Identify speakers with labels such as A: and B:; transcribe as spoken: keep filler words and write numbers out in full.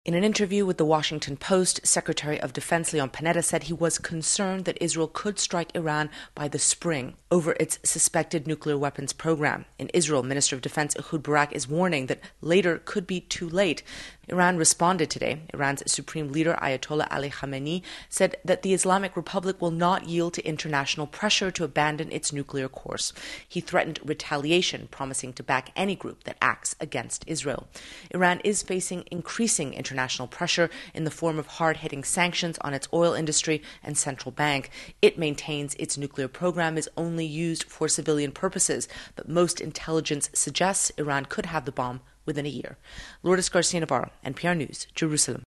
A: In an interview with the Washington Post, Secretary of Defense Leon Panetta said he was concerned that Israel could strike Iran by the spring over its suspected nuclear weapons program. In Israel, Minister of Defense Ehud Barak is warning that later could be too late. Iran responded today. Iran's supreme leader, Ayatollah Ali Khamenei, said that the Islamic Republic will not yield to international pressure to abandon its nuclear course. He threatened retaliation, promising to back any group that acts against Israel. Iran is facing increasing international pressure in the form of hard-hitting sanctions on its oil industry and central bank. It maintains its nuclear program is only used for civilian purposes, but most intelligence suggests Iran could have the bomb within a year. Lourdes Garcia Navarro, N P R News, Jerusalem.